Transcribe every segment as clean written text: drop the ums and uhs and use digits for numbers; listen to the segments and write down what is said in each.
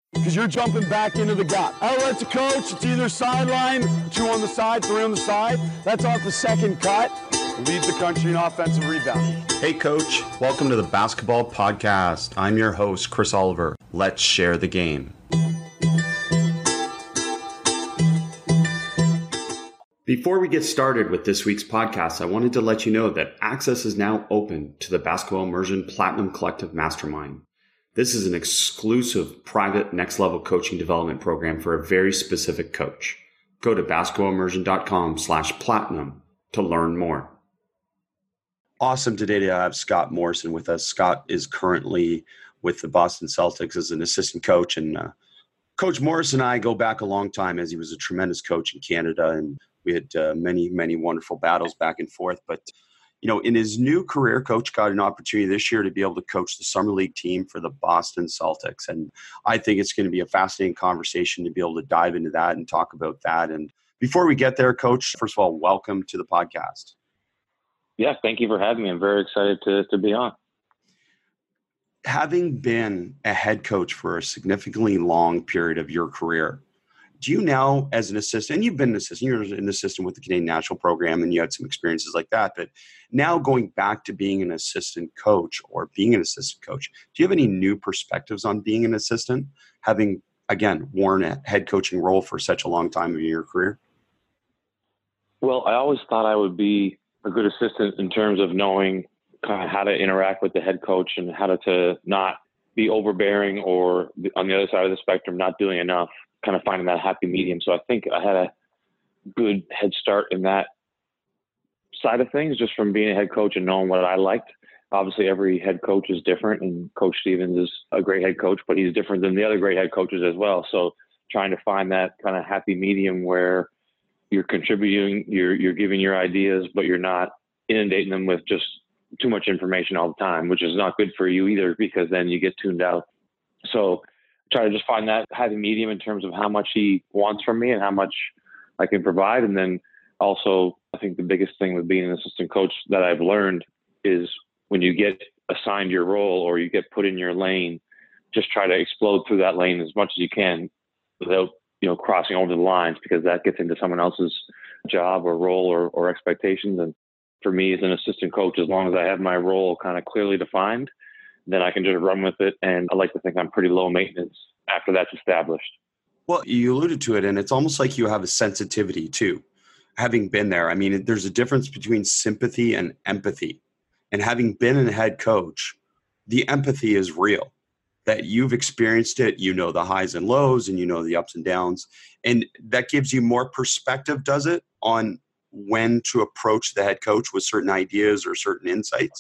because you're jumping back into the gap. Outlet's a coach. It's either sideline, 2 on the side, 3 on the side. That's off the second cut. Leads the country in offensive rebounding. Hey, Coach. Welcome to the Basketball Podcast. I'm your host, Chris Oliver. Let's share the game. Before we get started with this week's podcast, I wanted to let you know that access is now open to the Basketball Immersion Platinum Collective Mastermind. This is an exclusive private next-level coaching development program for a very specific coach. Go to basketballimmersion.com/platinum to learn more. Awesome today to have Scott Morrison with us. Scott is currently with the Boston Celtics as an assistant coach, and Coach Morrison and I go back a long time, as he was a tremendous coach in Canada, and we had many, many wonderful battles back and forth. But you know, in his new career, Coach got an opportunity this year to be able to coach the Summer League team for the Boston Celtics. And I think it's going to be a fascinating conversation to be able to dive into that and talk about that. And before we get there, Coach, first of all, welcome to the podcast. Yeah, thank you for having me. I'm very excited to be on. Having been a head coach for a significantly long period of your career, do you now, as an assistant, and you've been an assistant, you're an assistant with the Canadian National Program and you had some experiences like that, but now going back to being an assistant coach or being an assistant coach, do you have any new perspectives on being an assistant, having, again, worn a head coaching role for such a long time in your career? Well, I always thought I would be a good assistant in terms of knowing kind of how to interact with the head coach and how to not be overbearing or on the other side of the spectrum, not doing enough, kind of finding that happy medium. So I think I had a good head start in that side of things, just from being a head coach and knowing what I liked. Obviously, every head coach is different, and Coach Stevens is a great head coach, but he's different than the other great head coaches as well. So trying to find that kind of happy medium where you're contributing, you're giving your ideas, but you're not inundating them with just too much information all the time, which is not good for you either, because then you get tuned out. So try to just find that happy medium in terms of how much he wants from me and how much I can provide. And then also, I think the biggest thing with being an assistant coach that I've learned is when you get assigned your role or you get put in your lane, just try to explode through that lane as much as you can without, crossing over the lines, because that gets into someone else's job or role or expectations. And for me as an assistant coach, as long as I have my role kind of clearly defined, then I can just run with it. And I like to think I'm pretty low maintenance after that's established. Well, you alluded to it, and it's almost like you have a sensitivity too, having been there. I mean, there's a difference between sympathy and empathy. And having been a head coach, the empathy is real, that you've experienced it, the highs and lows, and the ups and downs. And that gives you more perspective, does it, on when to approach the head coach with certain ideas or certain insights?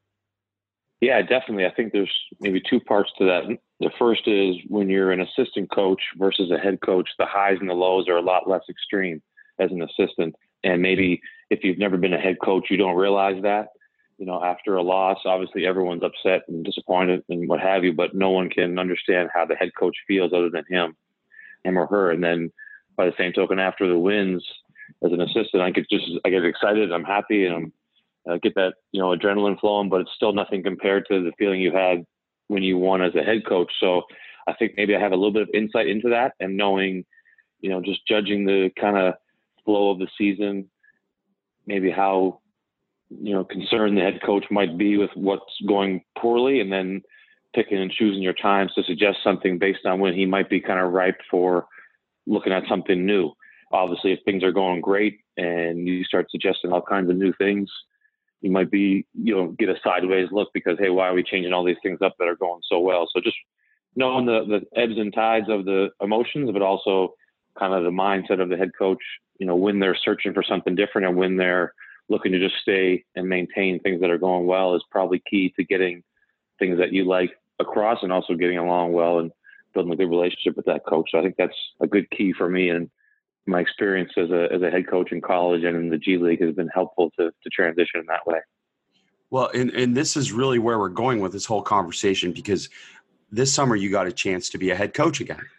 Yeah, definitely. I think there's maybe two parts to that. The first is when you're an assistant coach versus a head coach, the highs and the lows are a lot less extreme as an assistant. And maybe if you've never been a head coach, you don't realize that. After a loss, obviously everyone's upset and disappointed and what have you, but no one can understand how the head coach feels other than him or her. And then by the same token, after the wins as an assistant, I get excited, I'm happy, and get that, adrenaline flowing, but it's still nothing compared to the feeling you had when you won as a head coach. So I think maybe I have a little bit of insight into that, and knowing, just judging the kind of flow of the season, maybe how, concerned the head coach might be with what's going poorly, and then picking and choosing your times to suggest something based on when he might be kind of ripe for looking at something new. Obviously, if things are going great and you start suggesting all kinds of new things, you might be, get a sideways look because, hey, why are we changing all these things up that are going so well? So just knowing the ebbs and tides of the emotions, but also kind of the mindset of the head coach, when they're searching for something different and when they're looking to just stay and maintain things that are going well, is probably key to getting things that you like across, and also getting along well and building a good relationship with that coach. So I think that's a good key for me, and my experience as a head coach in college and in the G League has been helpful to transition in that way. Well, and this is really where we're going with this whole conversation, because this summer you got a chance to be a head coach again.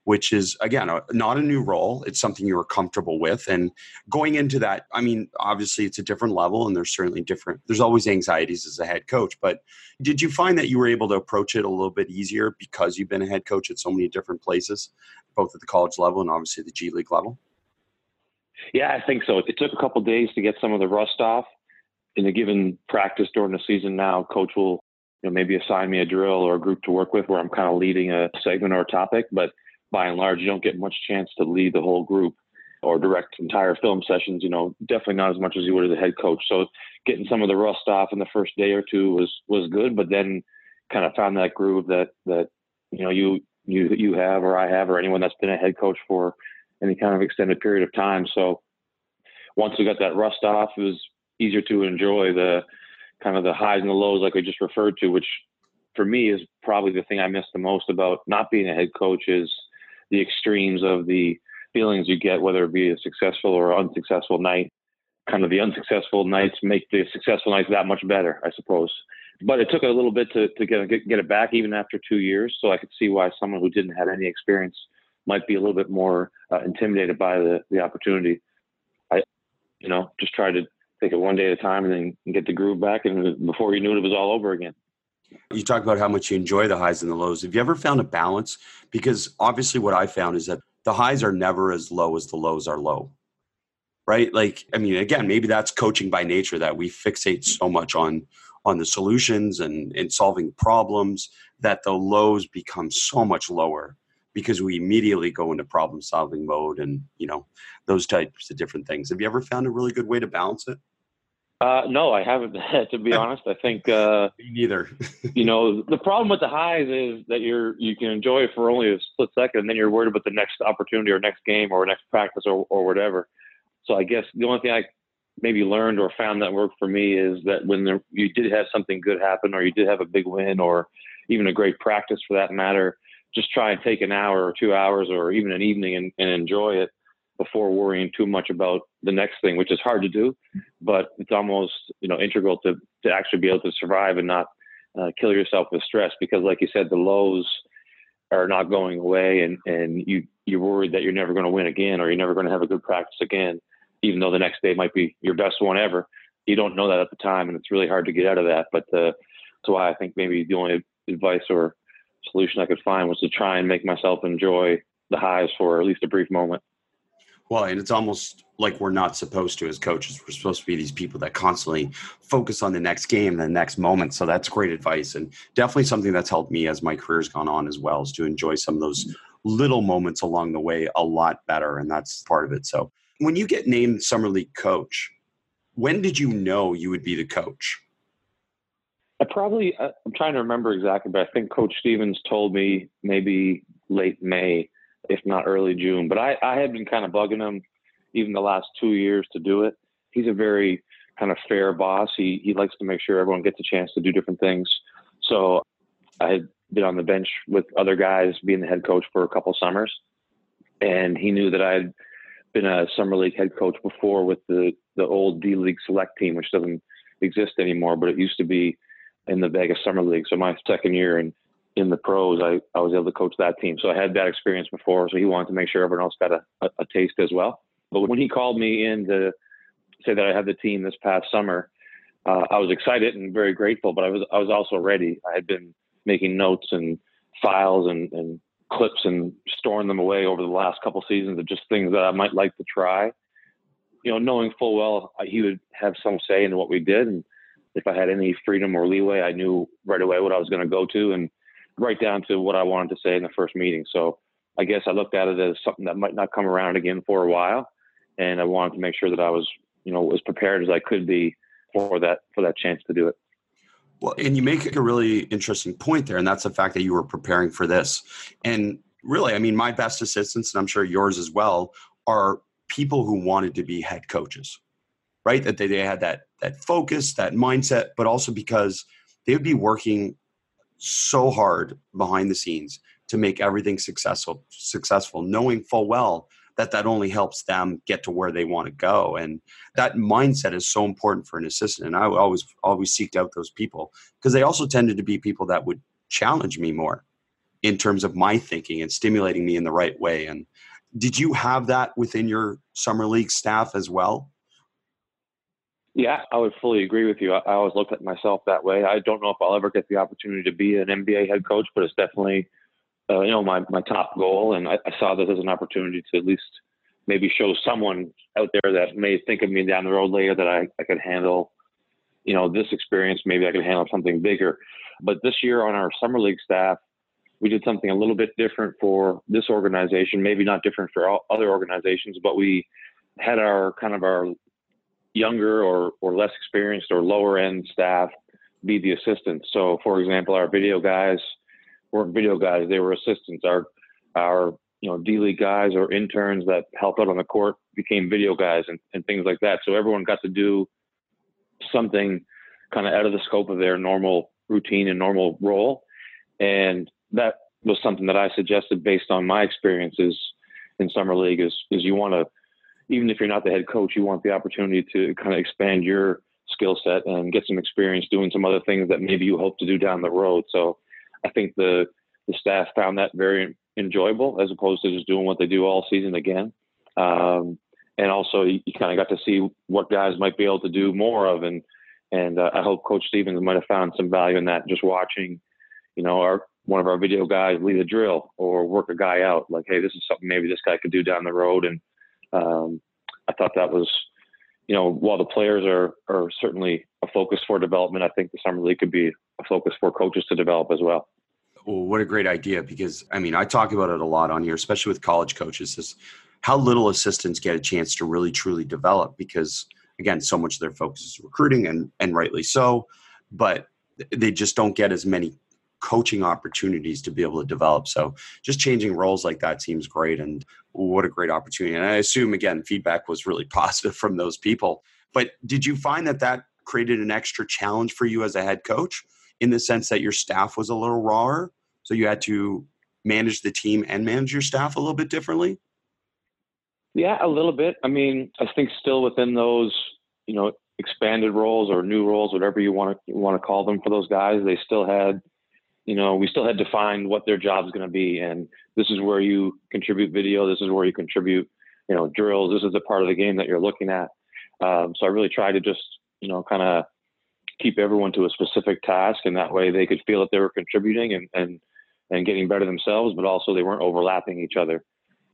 which is, again, not a new role. It's something you were comfortable with. And going into that, I mean, obviously it's a different level and there's always anxieties as a head coach. But did you find that you were able to approach it a little bit easier because you've been a head coach at so many different places, both at the college level and obviously the G League level? Yeah, I think so. It took a couple of days to get some of the rust off. In a given practice during the season now, coach will maybe assign me a drill or a group to work with where I'm kind of leading a segment or a topic. But by and large, you don't get much chance to lead the whole group or direct entire film sessions, definitely not as much as you would as a head coach. So getting some of the rust off in the first day or two was good, but then kind of found that groove that you have or I have or anyone that's been a head coach for any kind of extended period of time. So once we got that rust off, it was easier to enjoy the kind of the highs and the lows like we just referred to, which for me is probably the thing I miss the most about not being a head coach is the extremes of the feelings you get, whether it be a successful or unsuccessful night. Kind of the unsuccessful nights make the successful nights that much better, I suppose. But it took a little bit to get it back, even after 2 years. So I could see why someone who didn't have any experience might be a little bit more intimidated by the opportunity. I, just try to take it one day at a time and then get the groove back. And before you knew it, it was all over again. You talk about how much you enjoy the highs and the lows. Have you ever found a balance? Because obviously what I found is that the highs are never as low as the lows are low, right? Like, I mean, again, maybe that's coaching by nature, that we fixate so much on the solutions and solving problems that the lows become so much lower because we immediately go into problem solving mode and, those types of different things. Have you ever found a really good way to balance it? No, I haven't, to be honest. I think me neither. The problem with the highs is that you can enjoy it for only a split second, and then you're worried about the next opportunity or next game or next practice or whatever. So I guess the only thing I maybe learned or found that worked for me is that when you did have something good happen or you did have a big win or even a great practice for that matter, just try and take an hour or 2 hours or even an evening and enjoy it before worrying too much about the next thing, which is hard to do, but it's almost, integral to actually be able to survive and not kill yourself with stress. Because like you said, the lows are not going away and you're worried that you're never going to win again, or you're never going to have a good practice again, even though the next day might be your best one ever. You don't know that at the time, and it's really hard to get out of that. But that's why I think maybe the only advice or solution I could find was to try and make myself enjoy the highs for at least a brief moment. Well, and it's almost like we're not supposed to as coaches. We're supposed to be these people that constantly focus on the next game, the next moment. So that's great advice, and definitely something that's helped me as my career's gone on as well, is to enjoy some of those little moments along the way a lot better, and that's part of it. So when you get named Summer League coach, when did you know you would be the coach? I'm trying to remember exactly, but I think Coach Stevens told me maybe late May, if not early June. But I had been kind of bugging him even the last 2 years to do it. He's a very kind of fair boss. He likes to make sure everyone gets a chance to do different things. So I had been on the bench with other guys being the head coach for a couple summers. And he knew that I had been a summer league head coach before with the old D League select team, which doesn't exist anymore, but it used to be in the Vegas Summer League. So my second year in the pros, I was able to coach that team. So I had that experience before. So he wanted to make sure everyone else got a taste as well. But when he called me in to say that I had the team this past summer, I was excited and very grateful, but I was also ready. I had been making notes and files and clips and storing them away over the last couple seasons of just things that I might like to try, knowing full well he would have some say in what we did. And if I had any freedom or leeway, I knew right away what I was going to go to, and right down to what I wanted to say in the first meeting. So I guess I looked at it as something that might not come around again for a while. And I wanted to make sure that I was, as prepared as I could be for that chance to do it. Well, and you make a really interesting point there, and that's the fact that you were preparing for this. And really, I mean, my best assistants, and I'm sure yours as well, are people who wanted to be head coaches, right? That they had that focus, that mindset, but also because they would be working so hard behind the scenes to make everything successful, knowing full well that only helps them get to where they want to go. And that mindset is so important for an assistant. And I always seeked out those people because they also tended to be people that would challenge me more, in terms of my thinking and stimulating me in the right way. And did you have that within your summer league staff as well? Yeah, I would fully agree with you. I always look at myself that way. I don't know if I'll ever get the opportunity to be an NBA head coach, but it's definitely, my top goal. And I saw this as an opportunity to at least maybe show someone out there that may think of me down the road later that I could handle, this experience. Maybe I could handle something bigger. But this year on our summer league staff, we did something a little bit different for this organization, maybe not different for all other organizations, but we had our younger or less experienced or lower end staff be the assistants. So for example, our video guys weren't video guys, they were assistants. Our D-League guys or interns that helped out on the court became video guys and things like that. So everyone got to do something kind of out of the scope of their normal routine and normal role. And that was something that I suggested based on my experiences in summer league is you want to, even if you're not the head coach, you want the opportunity to kind of expand your skill set and get some experience doing some other things that maybe you hope to do down the road. So I think the staff found that very enjoyable as opposed to just doing what they do all season again. And also you kind of got to see what guys might be able to do more of. And I hope Coach Stevens might have found some value in that, just watching, one of our video guys lead a drill or work a guy out like, hey, this is something maybe this guy could do down the road. And I thought that was, while the players are certainly a focus for development, I think the summer league could be a focus for coaches to develop as well. Well, what a great idea, because I talk about it a lot on here, especially with college coaches, is how little assistants get a chance to really truly develop, because again, so much of their focus is recruiting and rightly so, but they just don't get as many coaching opportunities to be able to develop. So just changing roles like that seems great, and what a great opportunity. And I assume, again, feedback was really positive from those people. But did you find that created an extra challenge for you as a head coach, in the sense that your staff was a little rawer, so you had to manage the team and manage your staff a little bit differently? Yeah, a little bit. I think still within those, expanded roles or new roles, whatever you want to call them for those guys, they still had, we still had defined what their job is going to be. And this is where you contribute video. This is where you contribute, drills. This is the part of the game that you're looking at. So I really tried to just, kind of keep everyone to a specific task. And that way they could feel that they were contributing and getting better themselves, but also they weren't overlapping each other.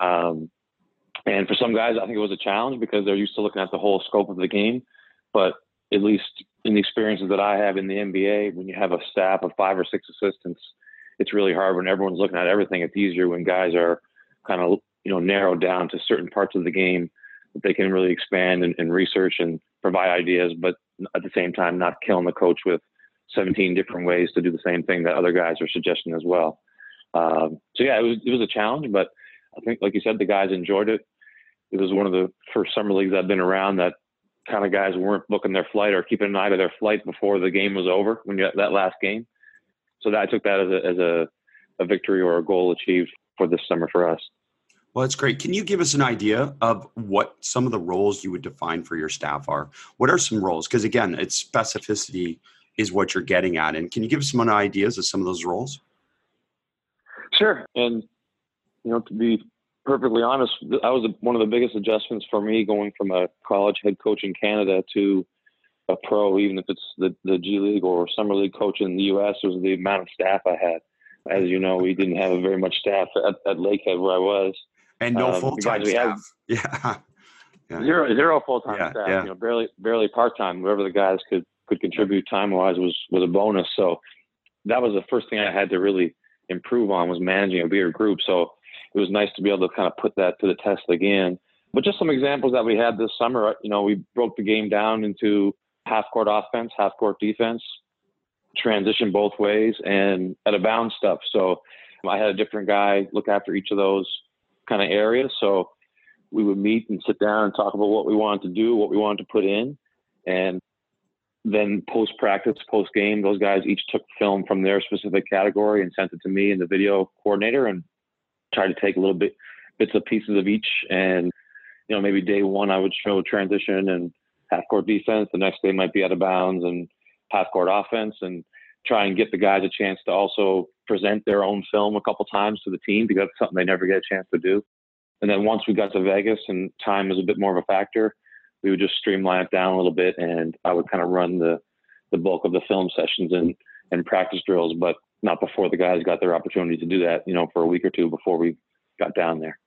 And for some guys, I think it was a challenge because they're used to looking at the whole scope of the game. But at least in the experiences that I have in the NBA, when you have a staff of 5 or 6 assistants, it's really hard when everyone's looking at everything. It's easier when guys are kind of, narrowed down to certain parts of the game that they can really expand and research and provide ideas, but at the same time, not killing the coach with 17 different ways to do the same thing that other guys are suggesting as well. So yeah, it was a challenge, but I think, like you said, the guys enjoyed it. It was one of the first summer leagues I've been around that kind of guys weren't booking their flight or keeping an eye to their flight before the game was over when you had that last game. So I took that as a victory or a goal achieved for this summer for us. Well, that's great. Can you give us an idea of what some of the roles you would define for your staff are? What are some roles? Because again, it's specificity is what you're getting at. And can you give us some ideas of some of those roles? Sure. And, to be perfectly honest, that was one of the biggest adjustments for me going from a college head coach in Canada to a pro, even if it's the G League or Summer League coach in the U.S., was the amount of staff I had. As you know, we didn't have very much staff at Lakehead where I was. And no full-time staff. Yeah. Zero full-time staff. Yeah. Barely part-time. Whatever the guys could contribute time-wise was a bonus. So that was the first thing I had to really improve on, was managing a bigger group. So it was nice to be able to kind of put that to the test again. But just some examples that we had this summer, we broke the game down into half-court offense, half-court defense, transition both ways, and out-of-bounds stuff. So I had a different guy look after each of those kind of areas. So we would meet and sit down and talk about what we wanted to do, what we wanted to put in. And then post-practice, post-game, those guys each took film from their specific category and sent it to me and the video coordinator, and tried to take a little bits of pieces of each. And, maybe day one I would show transition and half-court defense. The next day might be out of bounds and half-court offense, and try and get the guys a chance to also present their own film a couple times to the team because that's something they never get a chance to do. And then once we got to Vegas and time was a bit more of a factor, we would just streamline it down a little bit, and I would kind of run the bulk of the film sessions and practice drills, but not before the guys got their opportunity to do that, for a week or two before we got down there.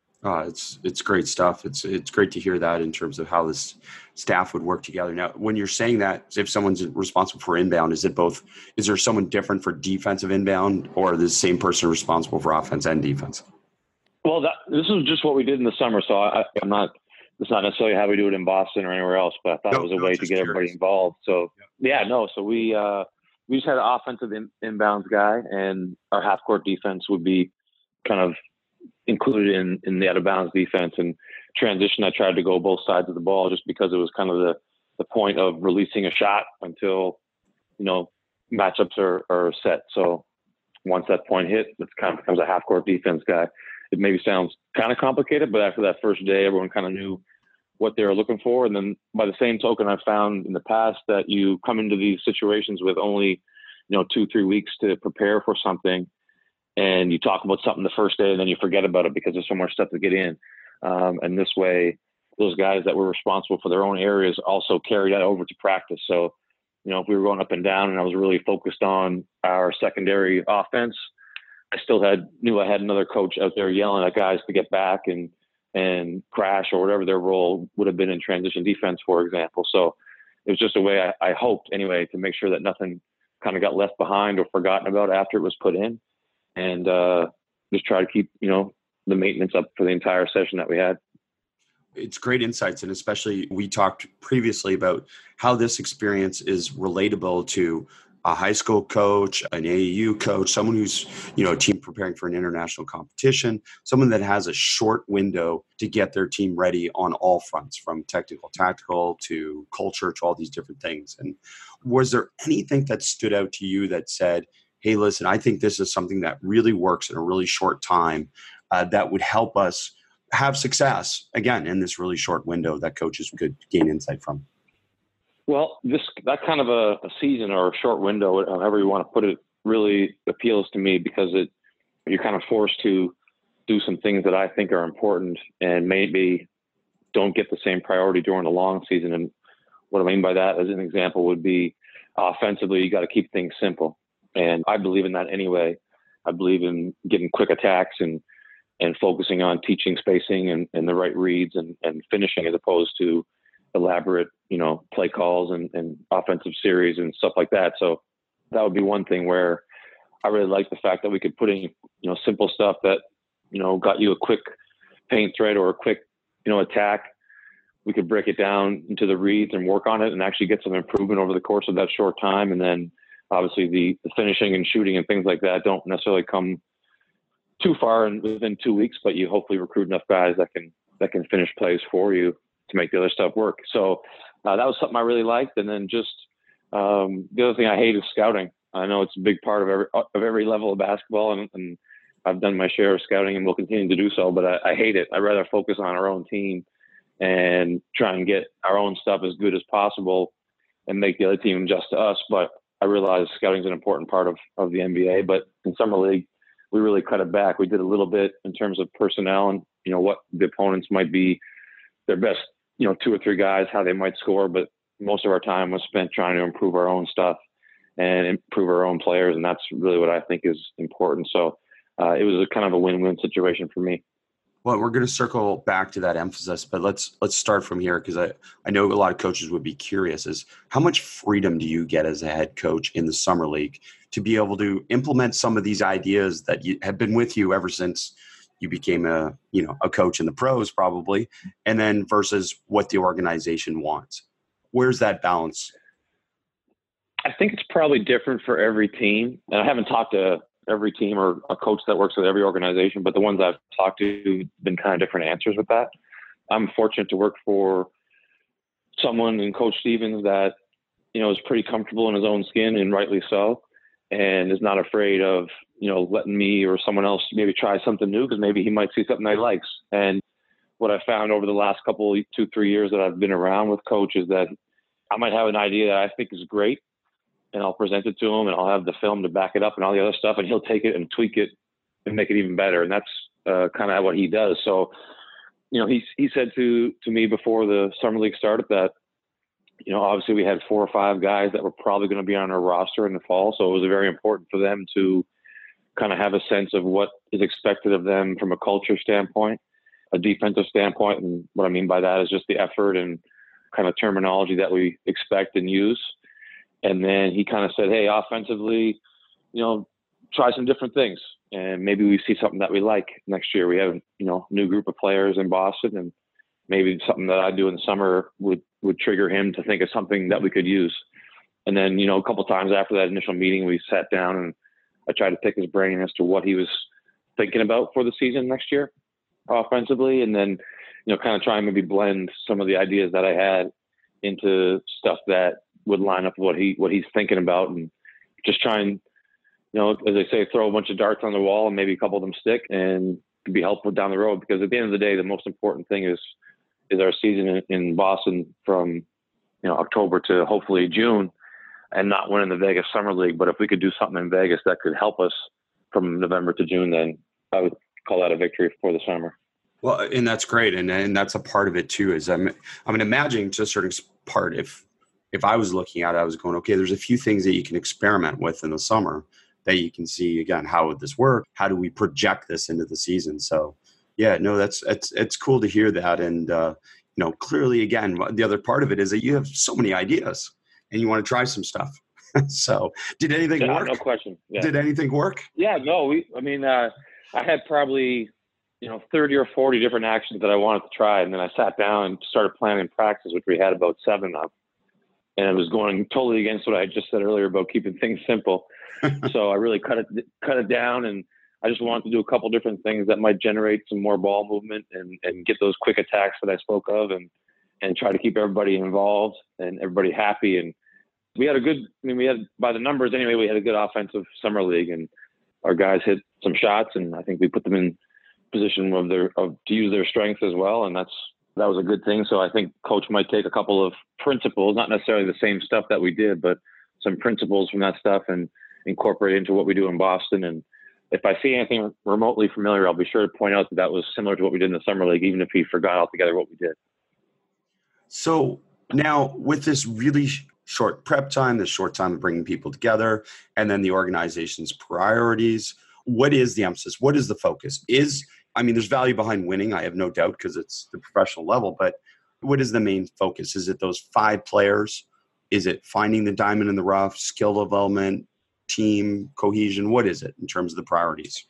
It's great stuff. It's great to hear that in terms of how this staff would work together. Now, when you're saying that, if someone's responsible for inbound, is there someone different for defensive inbound, or the same person responsible for offense and defense? Well, this is just what we did in the summer. So it's not necessarily how we do it in Boston or anywhere else, but I thought it was a way to get everybody involved. So so we just had an offensive inbounds guy, and our half court defense would be kind of included in the out of bounds defense. And transition, I tried to go both sides of the ball just because it was kind of the point of releasing a shot until, matchups are set. So once that point hit, it kind of becomes a half court defense guy. It maybe sounds kind of complicated, but after that first day, everyone kind of knew what they were looking for. And then by the same token, I've found in the past that you come into these situations with only, 2-3 weeks to prepare for something. And you talk about something the first day and then you forget about it because there's so much stuff to get in. And this way, those guys that were responsible for their own areas also carry that over to practice. So, if we were going up and down and I was really focused on our secondary offense, I still knew I had another coach out there yelling at guys to get back and crash or whatever their role would have been in transition defense, for example. So it was just a way I hoped anyway to make sure that nothing kind of got left behind or forgotten about after it was put in, and just try to keep, the maintenance up for the entire session that we had. It's great insights. And especially we talked previously about how this experience is relatable to a high school coach, an AAU coach, someone who's, a team preparing for an international competition, someone that has a short window to get their team ready on all fronts, from technical, tactical to culture to all these different things. And was there anything that stood out to you that said, hey, listen, I think this is something that really works in a really short time that would help us have success, again, in this really short window that coaches could gain insight from? Well, that kind of a season or a short window, however you want to put it, really appeals to me because you're kind of forced to do some things that I think are important and maybe don't get the same priority during the long season. And what I mean by that, as an example, would be offensively, you got to keep things simple. And I believe in that anyway. I believe in getting quick attacks and focusing on teaching spacing and the right reads and finishing as opposed to elaborate, play calls and offensive series and stuff like that. So that would be one thing where I really like the fact that we could put in, simple stuff that, got you a quick paint thread or a quick, attack. We could break it down into the reads and work on it and actually get some improvement over the course of that short time. And then obviously the finishing and shooting and things like that don't necessarily come too far within 2 weeks, but you hopefully recruit enough guys that can finish plays for you to make the other stuff work. So that was something I really liked. And then just the other thing I hate is scouting. I know it's a big part of every level of basketball, and I've done my share of scouting and will continue to do so, but I hate it. I'd rather focus on our own team and try and get our own stuff as good as possible and make the other team adjust to us. But I realize scouting is an important part of the NBA, but in Summer League, we really cut it back. We did a little bit in terms of personnel and, what the opponents might be, their best, 2 or 3 guys, how they might score. But most of our time was spent trying to improve our own stuff and improve our own players. And that's really what I think is important. So it was a kind of a win-win situation for me. Well, we're going to circle back to that emphasis, but let's start from here because I know a lot of coaches would be curious is how much freedom do you get as a head coach in the Summer League to be able to implement some of these ideas that have been with you ever since you became a coach in the pros probably, and then versus what the organization wants? Where's that balance? I think it's probably different for every team. And I haven't talked to every team or a coach that works with every organization, but the ones I've talked to have been kind of different answers with that. I'm fortunate to work for someone in Coach Stevens that, is pretty comfortable in his own skin, and rightly so, and is not afraid of, letting me or someone else maybe try something new because maybe he might see something he likes. And what I found over the last 2-3 years that I've been around with Coach is that I might have an idea that I think is great, and I'll present it to him, and I'll have the film to back it up and all the other stuff, and he'll take it and tweak it and make it even better. And that's kind of what he does. So, he said to me before the summer league started that, obviously we had 4 or 5 guys that were probably going to be on our roster in the fall. So it was very important for them to kind of have a sense of what is expected of them from a culture standpoint, a defensive standpoint. And what I mean by that is just the effort and kind of terminology that we expect and use. And then he kind of said, hey, offensively, try some different things. And maybe we see something that we like next year. We have, new group of players in Boston, and maybe something that I do in the summer would trigger him to think of something that we could use. And then, a couple of times after that initial meeting, we sat down and I tried to pick his brain as to what he was thinking about for the season next year offensively. And then, kind of try and maybe blend some of the ideas that I had into stuff that would line up with what he's thinking about, and just try and, as they say, throw a bunch of darts on the wall and maybe a couple of them stick and be helpful down the road. Because at the end of the day, the most important thing is our season in Boston from, October to hopefully June, and not winning the Vegas Summer League. But if we could do something in Vegas that could help us from November to June, then I would call that a victory for the summer. Well, and that's great. And that's a part of it too, is I'm imagining to a certain part, if I was looking at it, I was going, okay, there's a few things that you can experiment with in the summer that you can see, again, how would this work? How do we project this into the season? So yeah, no, it's cool to hear that. And, clearly, again, the other part of it is that you have so many ideas and you want to try some stuff. So did anything work? No question. Yeah. Did anything work? Yeah, no, I had probably, 30 or 40 different actions that I wanted to try. And then I sat down and started planning practice, which we had about 7 of. And it was going totally against what I just said earlier about keeping things simple. So I really cut it down, and I just wanted to do a couple different things that might generate some more ball movement and get those quick attacks that I spoke of, and try to keep everybody involved and everybody happy. And we had by the numbers anyway, we had a good offensive summer league, and our guys hit some shots, and I think we put them in position to use their strengths as well. And that was a good thing. So I think coach might take a couple of principles, not necessarily the same stuff that we did, but some principles from that stuff and incorporate into what we do in Boston. And if I see anything remotely familiar, I'll be sure to point out that was similar to what we did in the summer league, even if he forgot altogether what we did. So now with this really short prep time, this short time of bringing people together, and then the organization's priorities, what is the emphasis? What is the focus? There's value behind winning, I have no doubt, because it's the professional level, but what is the main focus? Is it those 5 players? Is it finding the diamond in the rough, skill development, team cohesion? What is it in terms of the priorities?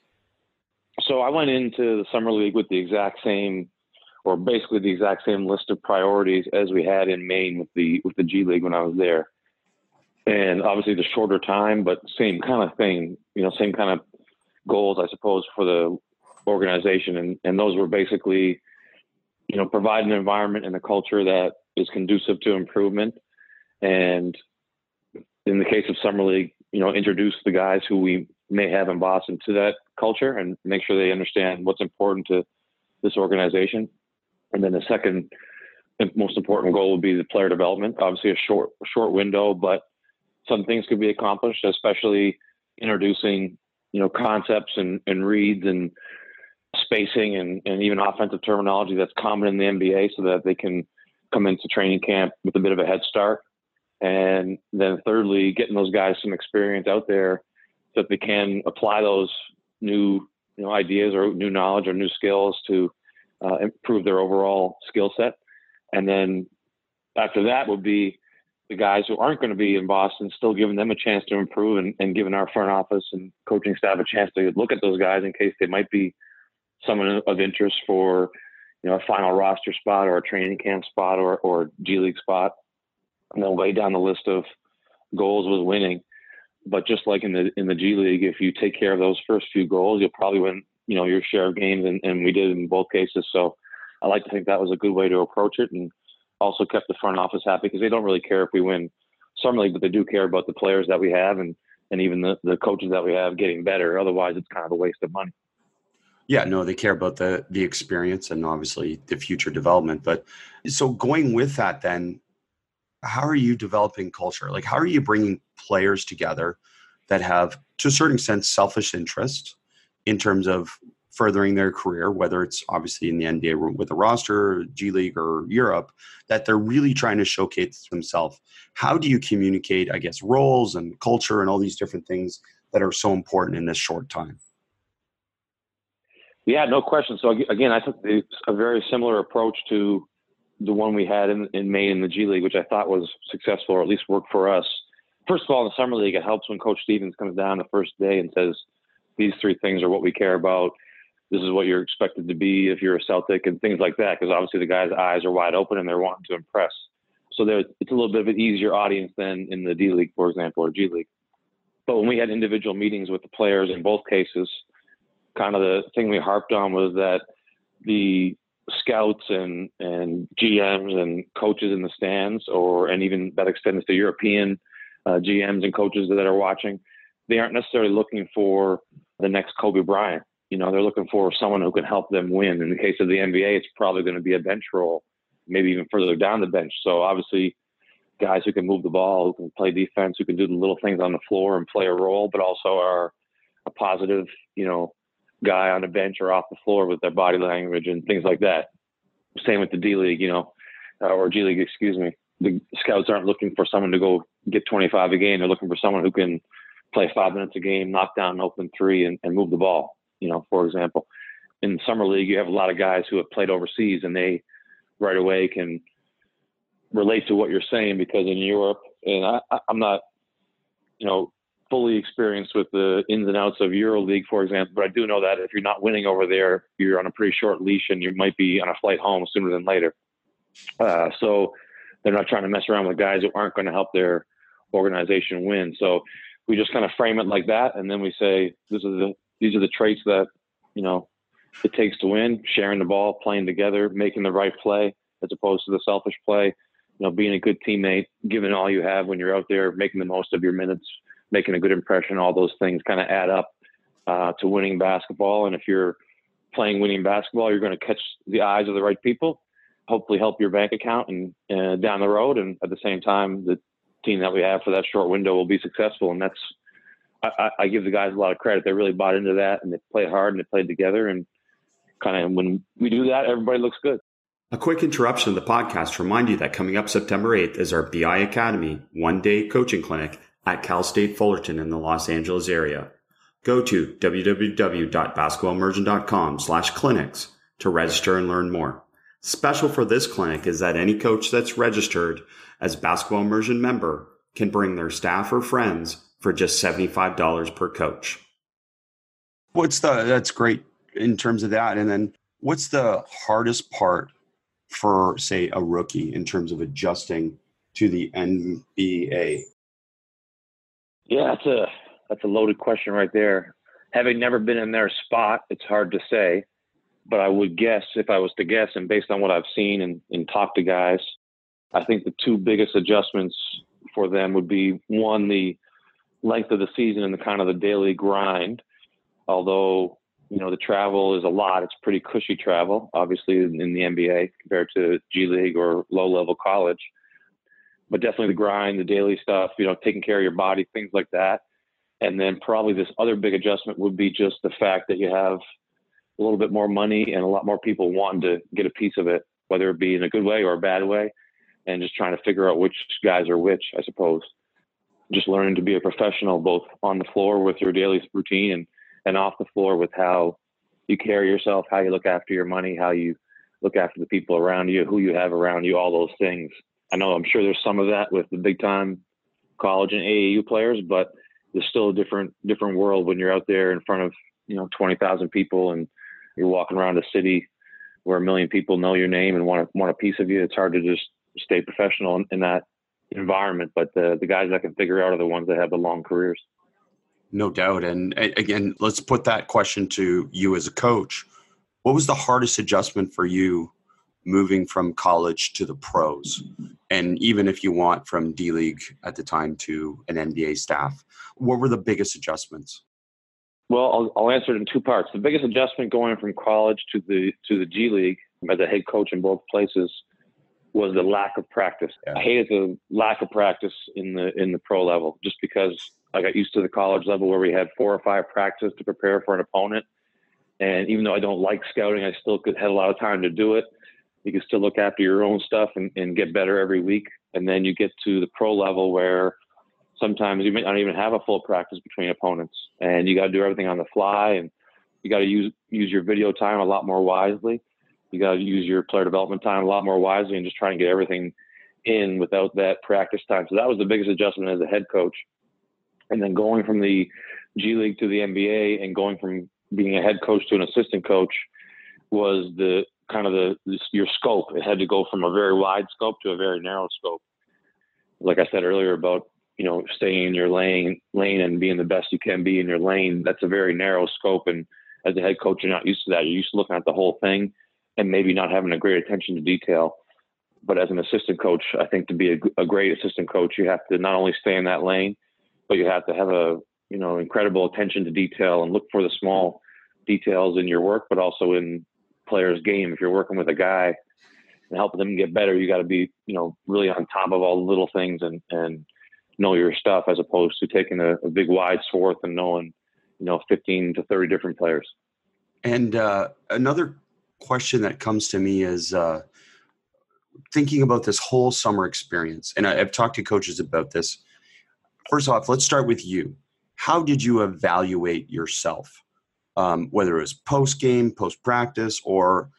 So I went into the summer league with the exact same, or basically the exact same list of priorities as we had in Maine with the G League when I was there. And obviously the shorter time, but same kind of thing, same kind of goals, I suppose, for the organization. And those were basically, provide an environment and a culture that is conducive to improvement. And in the case of summer league, introduce the guys who we may have in Boston to that culture and make sure they understand what's important to this organization. And then the second and most important goal would be the player development. Obviously a short window, but some things could be accomplished, especially introducing, concepts and reads and spacing and even offensive terminology that's common in the NBA, so that they can come into training camp with a bit of a head start. And then thirdly, getting those guys some experience out there so that they can apply those new ideas or new knowledge or new skills to improve their overall skill set. And then after that would be the guys who aren't going to be in Boston, still giving them a chance to improve and giving our front office and coaching staff a chance to look at those guys in case they might be someone of interest for, a final roster spot or a training camp spot or G League spot. And then way down the list of goals was winning. But just like in the G League, if you take care of those first few goals, you'll probably win, your share of games. And we did in both cases. So I like to think that was a good way to approach it, and also kept the front office happy, because they don't really care if we win summer league, but they do care about the players that we have and even the coaches that we have getting better. Otherwise, it's kind of a waste of money. Yeah, no, they care about the experience and obviously the future development. But so going with that then, how are you developing culture? Like, how are you bringing players together that have, to a certain extent, selfish interest in terms of furthering their career, whether it's obviously in the NBA room with a roster, G League, or Europe, that they're really trying to showcase themselves? How do you communicate, I guess, roles and culture and all these different things that are so important in this short time? Yeah, no question. So again, I took a very similar approach to the one we had in Maine in the G League, which I thought was successful, or at least worked for us. First of all, in the summer league, it helps when Coach Stevens comes down the first day and says, these three things are what we care about. This is what you're expected to be if you're a Celtic, and things like that, because obviously the guys' eyes are wide open and they're wanting to impress. So it's a little bit of an easier audience than in the D League, for example, or G League. But when we had individual meetings with the players in both cases, kind of the thing we harped on was that the scouts and GMs and coaches in the stands, and even that extends to European GMs and coaches that are watching, they aren't necessarily looking for the next Kobe Bryant. They're looking for someone who can help them win. In the case of the NBA, it's probably going to be a bench role, maybe even further down the bench. So obviously guys who can move the ball, who can play defense, who can do the little things on the floor and play a role, but also are a positive, guy on the bench or off the floor with their body language and things like that. Same with the D League, or G League, excuse me. The scouts aren't looking for someone to go get 25 a game. They're looking for someone who can play 5 minutes a game, knock down an open three, and move the ball, for example. In the summer league, you have a lot of guys who have played overseas, and they right away can relate to what you're saying, because in Europe, and I'm not, fully experienced with the ins and outs of EuroLeague, for example, but I do know that if you're not winning over there, you're on a pretty short leash and you might be on a flight home sooner than later. So they're not trying to mess around with guys who aren't going to help their organization win. So we just kind of frame it like that, and then we say these are the traits that it takes to win: sharing the ball, playing together, making the right play as opposed to the selfish play. Being a good teammate, giving all you have when you're out there, making the most of your minutes, making a good impression. All those things kind of add up to winning basketball. And if you're playing winning basketball, you're going to catch the eyes of the right people, hopefully help your bank account and down the road. And at the same time, the team that we have for that short window will be successful. And I give the guys a lot of credit. They really bought into that, and they played hard and they played together. And kind of when we do that, everybody looks good. A quick interruption of the podcast to remind you that coming up September 8th is our BI Academy one-day coaching clinic at Cal State Fullerton in the Los Angeles area. Go to www.basketballimmersion.com/clinics to register and learn more. Special for this clinic is that any coach that's registered as Basketball Immersion member can bring their staff or friends for just $75 per coach. That's great in terms of that. And then what's the hardest part for, say, a rookie in terms of adjusting to the NBA? Yeah, that's a loaded question right there. Having never been in their spot, it's hard to say, but I would guess, if I was to guess, and based on what I've seen and talked to guys, I think the two biggest adjustments for them would be, one, the length of the season and the kind of the daily grind. Although, the travel is a lot. It's pretty cushy travel, obviously, in the NBA compared to G League or low-level college. But definitely the grind, the daily stuff, taking care of your body, things like that. And then probably this other big adjustment would be just the fact that you have a little bit more money and a lot more people wanting to get a piece of it, whether it be in a good way or a bad way, and just trying to figure out which guys are which, I suppose. Just learning to be a professional, both on the floor with your daily routine and off the floor with how you carry yourself, how you look after your money, how you look after the people around you, who you have around you, all those things. I'm sure there's some of that with the big time college and AAU players, but there's still a different world when you're out there in front of, 20,000 people and you're walking around a city where 1 million people know your name and want a piece of you. It's hard to just stay professional in that environment, but the guys that can figure out are the ones that have the long careers. No doubt. And again, let's put that question to you as a coach. What was the hardest adjustment for you moving from college to the pros? And even if you want from D League at the time to an NBA staff, what were the biggest adjustments? Well, I'll answer it in two parts. The biggest adjustment going from college to the G League as a head coach in both places was the lack of practice. Yeah. I hated the lack of practice in the pro level, just because I got used to the college level where we had 4 or 5 practices to prepare for an opponent. And even though I don't like scouting, I still had a lot of time to do it. You can still look after your own stuff and get better every week. And then you get to the pro level where sometimes you may not even have a full practice between opponents, and you got to do everything on the fly, and you got to use your video time a lot more wisely. You got to use your player development time a lot more wisely, and just try and get everything in without that practice time. So that was the biggest adjustment as a head coach. And then going from the G League to the NBA and going from being a head coach to an assistant coach was your scope. It had to go from a very wide scope to a very narrow scope. Like I said earlier about, staying in your lane and being the best you can be in your lane. That's a very narrow scope. And as a head coach, you're not used to that. You're used to looking at the whole thing and maybe not having a great attention to detail. But as an assistant coach, I think to be a great assistant coach, you have to not only stay in that lane, but you have to have incredible attention to detail and look for the small details in your work, but also in players' game. If you're working with a guy and helping them get better, you got to be, really on top of all the little things and know your stuff, as opposed to taking a big wide swath and knowing, 15 to 30 different players. And another question that comes to me is thinking about this whole summer experience. And I've talked to coaches about this. First off, let's start with you. How did you evaluate yourself? Whether it was post-game, post-practice, or,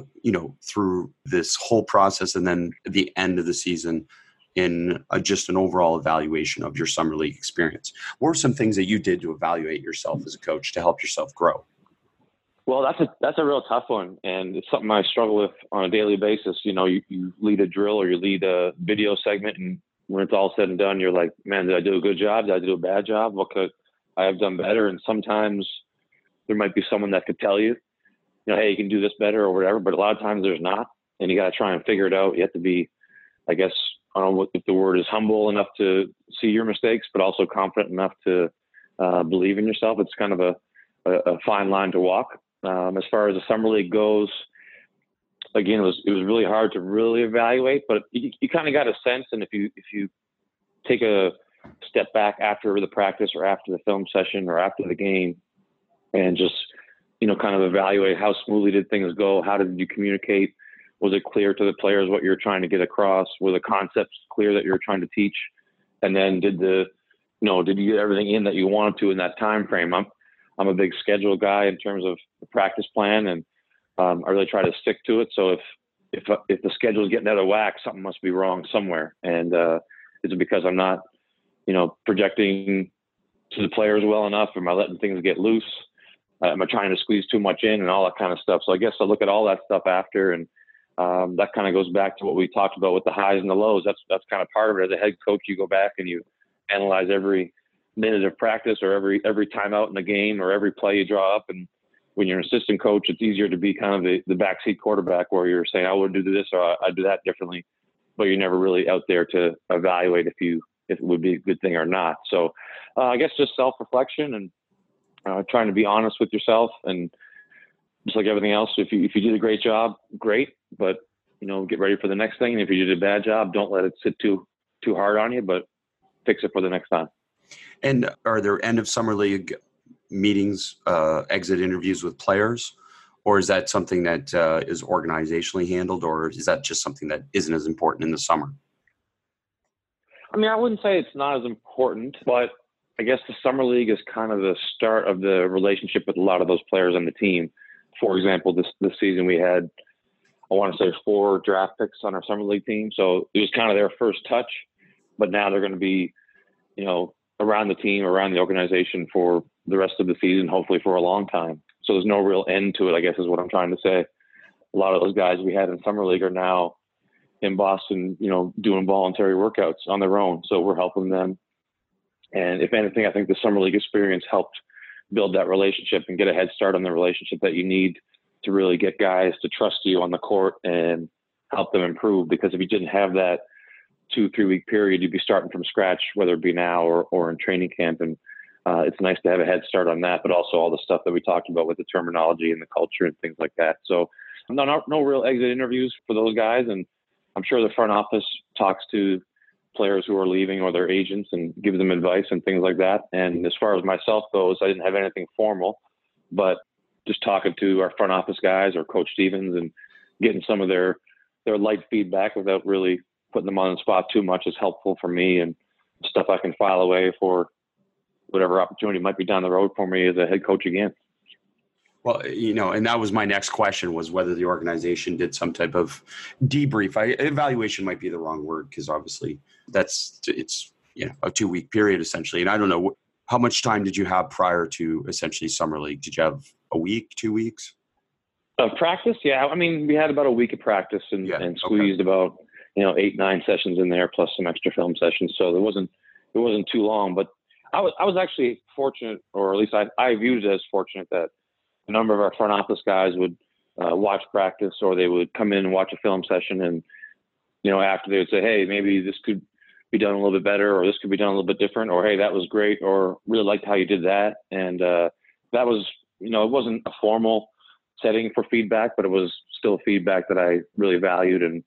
through this whole process and then at the end of the season in just an overall evaluation of your summer league experience. What were some things that you did to evaluate yourself as a coach to help yourself grow? Well, that's a real tough one, and it's something I struggle with on a daily basis. You lead a drill or you lead a video segment, and when it's all said and done, you're like, man, did I do a good job? Did I do a bad job? What could I have done better? And sometimes there might be someone that could tell you, hey, you can do this better or whatever, but a lot of times there's not, and you got to try and figure it out. You have to be, I guess, I don't know if the word is humble enough to see your mistakes, but also confident enough to believe in yourself. It's kind of a fine line to walk. As far as the summer league goes, again, it was really hard to really evaluate, but you kind of got a sense. And if you take a step back after the practice or after the film session or after the game and just, kind of evaluate how smoothly did things go? How did you communicate? Was it clear to the players what you're trying to get across? Were the concepts clear that you're trying to teach? And then did you get everything in that you wanted to in that time frame? I'm a big schedule guy in terms of the practice plan, and I really try to stick to it. So if the schedule is getting out of whack, something must be wrong somewhere. And is it because I'm not, projecting to the players well enough? Am I letting things get loose? Am I trying to squeeze too much in and all that kind of stuff? So I guess I look at all that stuff after, and that kind of goes back to what we talked about with the highs and the lows. That's kind of part of it. As a head coach, you go back and you analyze every minute of practice or every timeout in the game or every play you draw up. And when you're an assistant coach, it's easier to be kind of the backseat quarterback where you're saying, I would do this or I do that differently, but you're never really out there to evaluate if it would be a good thing or not. So I guess just self-reflection and trying to be honest with yourself, and just like everything else, if you did a great job, great, but get ready for the next thing. And if you did a bad job, don't let it sit too hard on you, but fix it for the next time. And are there end of summer league meetings, exit interviews with players, or is that something that is organizationally handled, or is that just something that isn't as important in the summer? I mean, I wouldn't say it's not as important, but I guess the summer league is kind of the start of the relationship with a lot of those players on the team. For example, this season we had, I want to say 4 draft picks on our summer league team. So it was kind of their first touch, but now they're going to be, around the team, around the organization for the rest of the season, hopefully for a long time. So there's no real end to it, I guess is what I'm trying to say. A lot of those guys we had in summer league are now in Boston, doing voluntary workouts on their own. So we're helping them. And if anything, I think the summer league experience helped build that relationship and get a head start on the relationship that you need to really get guys to trust you on the court and help them improve. Because if you didn't have that 2-3 week period, you'd be starting from scratch, whether it be now or in training camp. And it's nice to have a head start on that, but also all the stuff that we talked about with the terminology and the culture and things like that. So no real exit interviews for those guys. And I'm sure the front office talks to players who are leaving or their agents and gives them advice and things like that. And as far as myself goes, I didn't have anything formal, but just talking to our front office guys or Coach Stevens and getting some of their light feedback without really putting them on the spot too much is helpful for me, and stuff I can file away for whatever opportunity might be down the road for me as a head coach again. Well, and that was my next question, was whether the organization did some type of debrief. Evaluation might be the wrong word, because obviously it's a 2-week period essentially. And I don't know, how much time did you have prior to essentially Summer League? Did you have a week, 2 weeks? Of practice? Yeah. I mean, we had about a week of practice and squeezed about, 8-9 sessions in there plus some extra film sessions. So it wasn't too long, but I was actually fortunate, or at least I viewed it as fortunate, that a number of our front office guys would watch practice, or they would come in and watch a film session. And, after they would say, hey, maybe this could be done a little bit better, or this could be done a little bit different, or, hey, that was great, or really liked how you did that. And that was, it wasn't a formal setting for feedback, but it was still feedback that I really valued and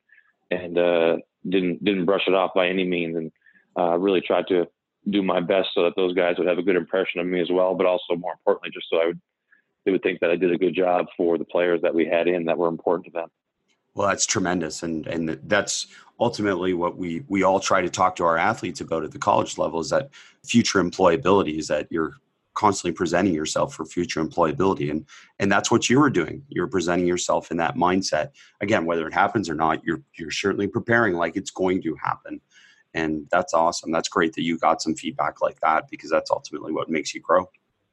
didn't brush it off by any means, and really tried to do my best so that those guys would have a good impression of me as well, but also more importantly, just so they would think that I did a good job for the players that we had in that were important to them. Well, that's tremendous. And that's ultimately what we all try to talk to our athletes about at the college level, is that future employability, is that you're constantly presenting yourself for future employability. And that's what you were doing. You're presenting yourself in that mindset. Again, whether it happens or not, you're certainly preparing like it's going to happen. And that's awesome. That's great that you got some feedback like that, because that's ultimately what makes you grow.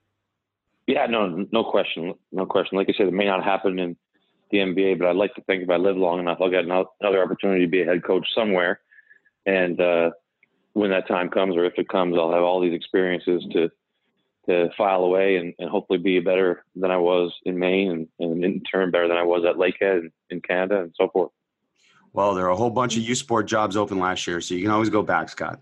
Yeah, no question. No question. Like I said, it may not happen in the NBA, but I'd like to think if I live long enough, I'll get another opportunity to be a head coach somewhere. And when that time comes, or if it comes, I'll have all these experiences to file away and hopefully be better than I was in Maine, and in turn better than I was at Lakehead in Canada, and so forth. Well, there are a whole bunch of U Sport jobs open last year, so you can always go back, Scott.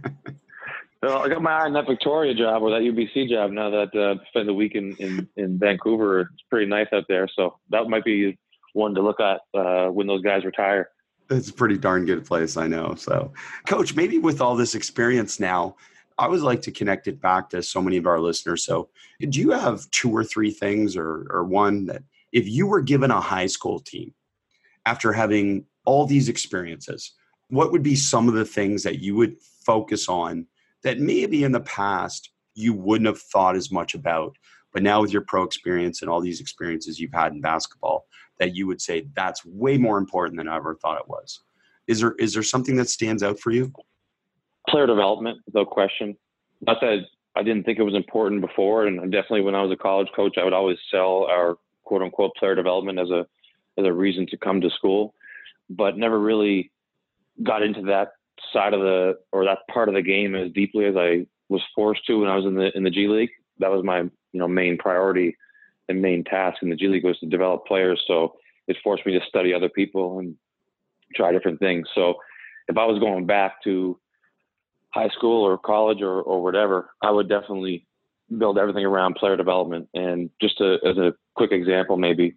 Well, I got my eye on that Victoria job, or that UBC job, now that I spent the week in Vancouver. It's pretty nice out there, so that might be one to look at when those guys retire. It's a pretty darn good place, I know. So, Coach, maybe with all this experience now, I always like to connect it back to so many of our listeners. So do you have 2 or 3 things, or one, that if you were given a high school team after having all these experiences, what would be some of the things that you would focus on that maybe in the past you wouldn't have thought as much about, but now with your pro experience and all these experiences you've had in basketball, that you would say that's way more important than I ever thought it was? Is there something that stands out for you? Player development, without question. Not that I didn't think it was important before, and definitely when I was a college coach, I would always sell our quote unquote player development as a reason to come to school, but never really got into that side of that part of the game as deeply as I was forced to when I was in the G League. That was my main priority and main task in the G League, was to develop players. So it forced me to study other people and try different things. So if I was going back to high school or college or whatever, I would definitely build everything around player development. And just as a quick example, maybe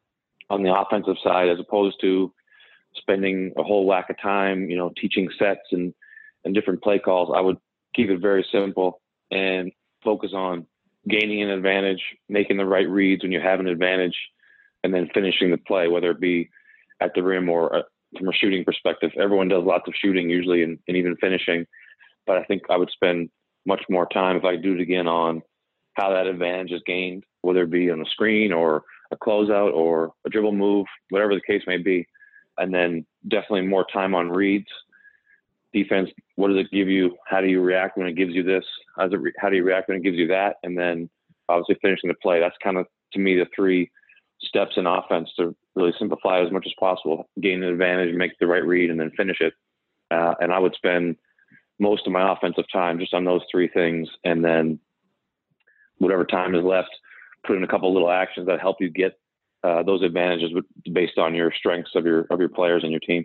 on the offensive side, as opposed to spending a whole whack of time, teaching sets and different play calls, I would keep it very simple and focus on gaining an advantage, making the right reads when you have an advantage, and then finishing the play, whether it be at the rim or from a shooting perspective. Everyone does lots of shooting usually, and even finishing. But I think I would spend much more time, if I do it again, on how that advantage is gained, whether it be on a screen or a closeout or a dribble move, whatever the case may be. And then definitely more time on reads. Defense, what does it give you? How do you react when it gives you this? How do you react when it gives you that? And then obviously finishing the play. That's kind of, to me, the 3 steps in offense to really simplify as much as possible. Gain an advantage, make the right read, and then finish it. And I would spend most of my offensive time just on those 3 things. And then whatever time is left, put in a couple little actions that help you get those advantages based on your strengths of your players and your team.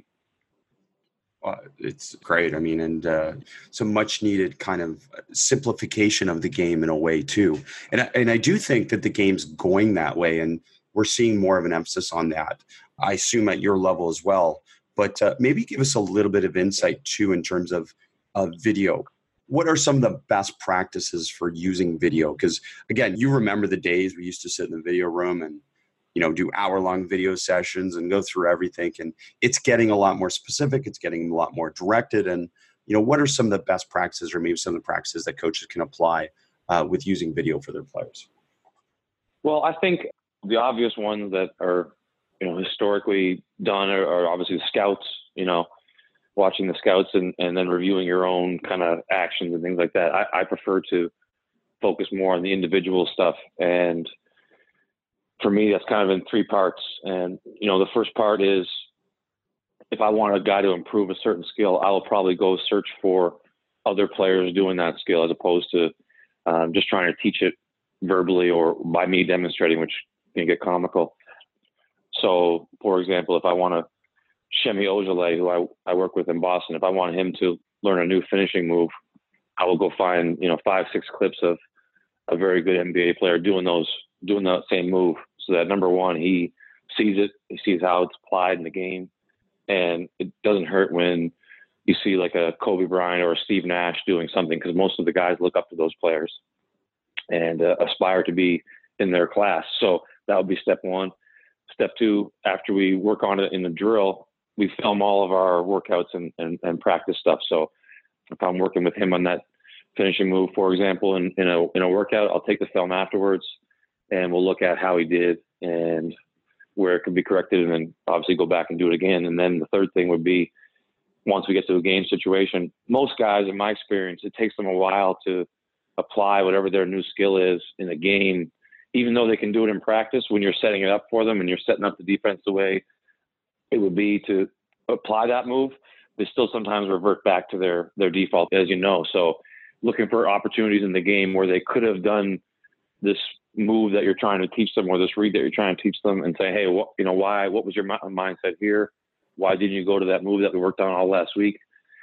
It's great. I mean, and some much needed kind of simplification of the game in a way too. And I do think that the game's going that way, and we're seeing more of an emphasis on that. I assume at your level as well, but maybe give us a little bit of insight too in terms of video. What are some of the best practices for using video? Because again, you remember the days we used to sit in the video room and do hour-long video sessions and go through everything. And it's getting a lot more specific. It's getting a lot more directed. And what are some of the best practices, or maybe some of the practices that coaches can apply with using video for their players? Well, I think the obvious ones that are, historically done are obviously the scouts, watching the scouts and then reviewing your own kind of actions and things like that. I prefer to focus more on the individual stuff. And for me, that's kind of in three parts. And, the first part is if I want a guy to improve a certain skill, I will probably go search for other players doing that skill as opposed to just trying to teach it verbally or by me demonstrating, which can get comical. So, for example, if I want to Shemi Ojale, who I work with in Boston, if I want him to learn a new finishing move, I will go find 5-6 clips of a very good NBA player doing that same move. So that number one, he sees it, he sees how it's applied in the game, and it doesn't hurt when you see like a Kobe Bryant or a Steve Nash doing something, because most of the guys look up to those players and aspire to be in their class. So that would be step one. Step two, after we work on it in the drill, we film all of our workouts and practice stuff. So if I'm working with him on that finishing move, for example, in a workout, I'll take the film afterwards and we'll look at how he did and where it can be corrected, and then obviously go back and do it again. And then the third thing would be, once we get to a game situation, most guys, in my experience, it takes them a while to apply whatever their new skill is in a game, even though they can do it in practice. When you're setting it up for them and you're setting up the defense the way it would be to apply that move, they still sometimes revert back to their default, as you know. So looking for opportunities in the game where they could have done this move that you're trying to teach them, or this read that you're trying to teach them, and say, hey, what was your mindset here? Why didn't you go to that move that we worked on all last week?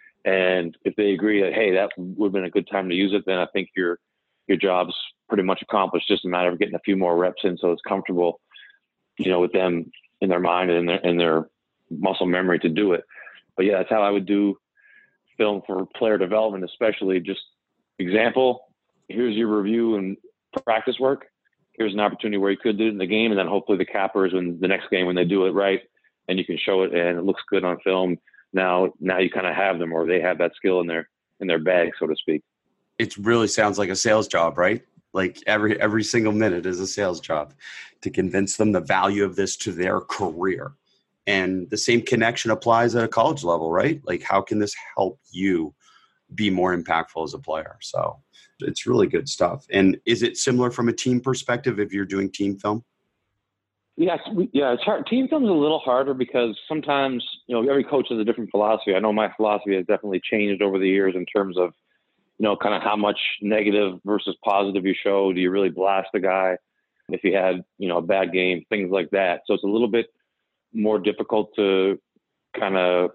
And if they agree that, hey, that would have been a good time to use it, then I think your job's pretty much accomplished. Just a matter of getting a few more reps in so it's comfortable, with them in their mind and in their muscle memory to do it. But yeah, that's how I would do film for player development, especially just example. Here's your review and practice work. Here's an opportunity where you could do it in the game, and then hopefully the capper is when the next game when they do it right, and you can show it and it looks good on film. Now you kind of have them, or they have that skill in their bag, so to speak. It really sounds like a sales job, right? Like every single minute is a sales job to convince them the value of this to their career. And the same connection applies at a college level, right? Like, how can this help you be more impactful as a player? So it's really good stuff. And is it similar from a team perspective if you're doing team film? Yeah, it's hard. Team film is a little harder because sometimes, every coach has a different philosophy. I know my philosophy has definitely changed over the years in terms of, kind of how much negative versus positive you show. Do you really blast the guy if he had, a bad game, things like that. So it's a little bit more difficult to kind of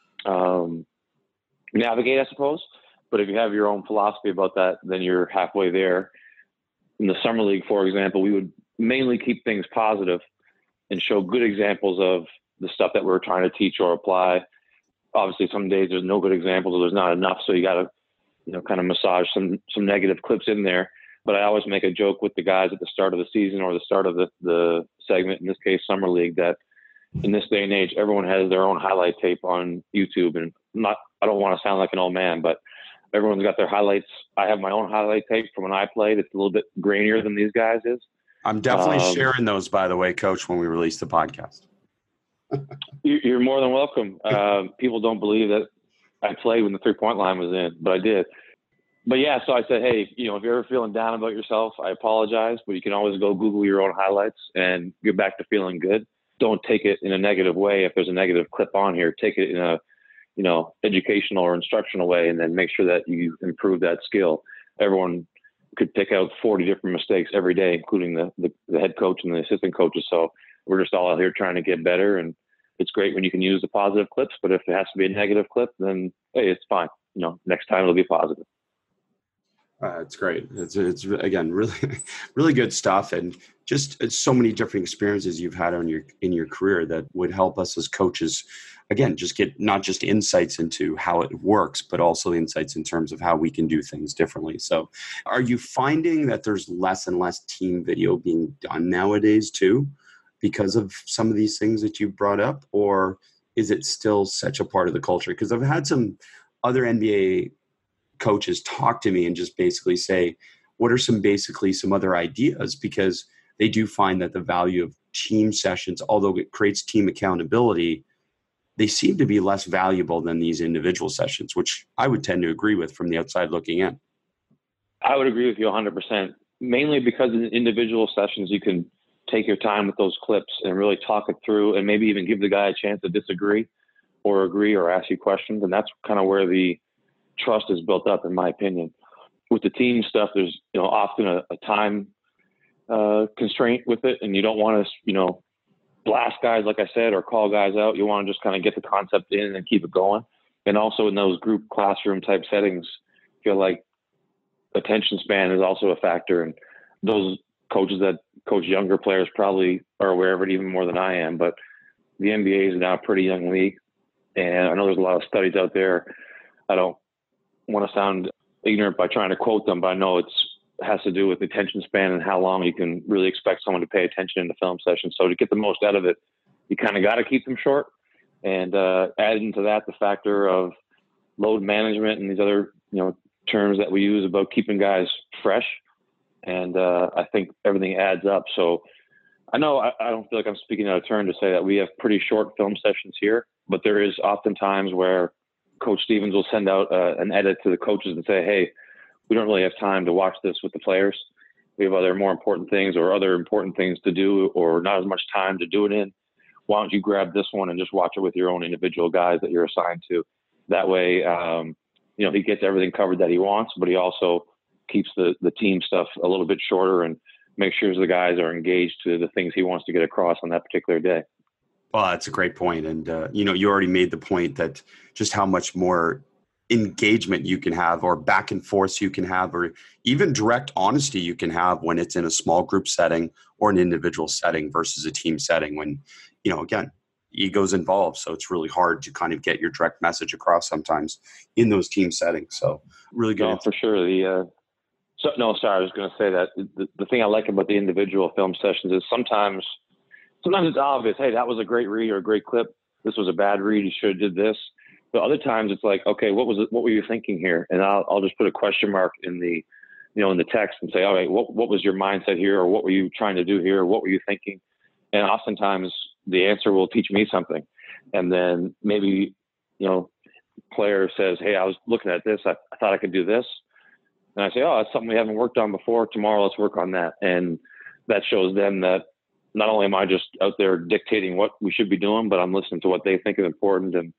navigate, I suppose. But if you have your own philosophy about that, then you're halfway there. In the summer league, for example, we would mainly keep things positive and show good examples of the stuff that we're trying to teach or apply. Obviously, some days there's no good examples or there's not enough, so you got to, kind of massage some negative clips in there. But I always make a joke with the guys at the start of the season or the start of the segment, in this case, summer league, that in this day and age, everyone has their own highlight tape on YouTube. And I don't want to sound like an old man, but everyone's got their highlights. I have my own highlight tape from when I played. It's a little bit grainier than these guys is. I'm definitely sharing those, by the way, Coach, when we release the podcast. You're more than welcome. People don't believe that I played when the 3-point line was in, but I did. But yeah, so I said, hey, if you're ever feeling down about yourself, I apologize, but you can always go Google your own highlights and get back to feeling good. Don't take it in a negative way. If there's a negative clip on here, take it in a, educational or instructional way, and then make sure that you improve that skill. Everyone could pick out 40 different mistakes every day, including the head coach and the assistant coaches. So we're just all out here trying to get better. And it's great when you can use the positive clips, but if it has to be a negative clip, then hey, it's fine. Next time it'll be positive. It's great. It's again really really good stuff, and just it's so many different experiences you've had in your career that would help us as coaches. Again, just get not just insights into how it works, but also insights in terms of how we can do things differently. So, are you finding that there's less and less team video being done nowadays too, because of some of these things that you brought up, or is it still such a part of the culture? Because I've had some other NBA coaches talk to me and just basically say, what are some other ideas? Because they do find that the value of team sessions, although it creates team accountability, they seem to be less valuable than these individual sessions, which I would tend to agree with from the outside looking in. I would agree with you 100%, mainly because in individual sessions, you can take your time with those clips and really talk it through and maybe even give the guy a chance to disagree or agree or ask you questions. And that's kind of where the trust is built up, in my opinion. With the team stuff, there's often a time constraint with it, and you don't want to blast guys, like I said, or call guys out. You want to just kind of get the concept in and keep it going. And also in those group classroom type settings, I feel like attention span is also a factor, and those coaches that coach younger players probably are aware of it even more than I am. But the NBA is now a pretty young league, and I know there's a lot of studies out there. I don't want to sound ignorant by trying to quote them, but I know it has to do with attention span and how long you can really expect someone to pay attention in the film session. So to get the most out of it, you kind of got to keep them short. And add into that the factor of load management and these other terms that we use about keeping guys fresh. And I think everything adds up. So I know I don't feel like I'm speaking out of turn to say that we have pretty short film sessions here, but there is often times where Coach Stevens will send out an edit to the coaches and say, hey, we don't really have time to watch this with the players. We have other more important things or other important things to do or not as much time to do it in. Why don't you grab this one and just watch it with your own individual guys that you're assigned to? That way, he gets everything covered that he wants, but he also keeps the team stuff a little bit shorter and makes sure the guys are engaged to the things he wants to get across on that particular day. Well, that's a great point. And, you already made the point that just how much more engagement you can have or back and forth you can have or even direct honesty you can have when it's in a small group setting or an individual setting versus a team setting when, again, ego's involved. So it's really hard to kind of get your direct message across sometimes in those team settings. So really good. No, for sure. I was going to say that the thing I like about the individual film sessions is sometimes it's obvious, hey, that was a great read or a great clip. This was a bad read. You should have did this. But other times it's like, okay, what were you thinking here? And I'll just put a question mark in the text and say, all right, what was your mindset here? Or what were you trying to do here? Or what were you thinking? And oftentimes the answer will teach me something. And then maybe, player says, hey, I was looking at this. I thought I could do this. And I say, oh, that's something we haven't worked on before. Tomorrow, let's work on that. And that shows them that not only am I just out there dictating what we should be doing, but I'm listening to what they think is important. And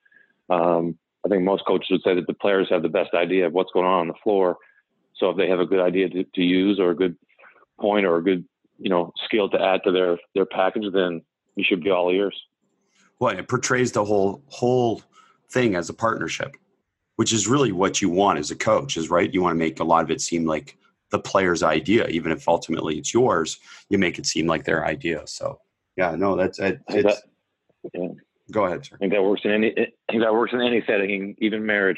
I think most coaches would say that the players have the best idea of what's going on the floor. So if they have a good idea to use or a good point or a good, skill to add to their package, then you should be all ears. Well, it portrays the whole thing as a partnership, which is really what you want as a coach is right. You want to make a lot of it seem like the player's idea, even if ultimately it's yours, you make it seem like their idea. So yeah, no, yeah. Go ahead, sir. I think that works in any setting, even marriage.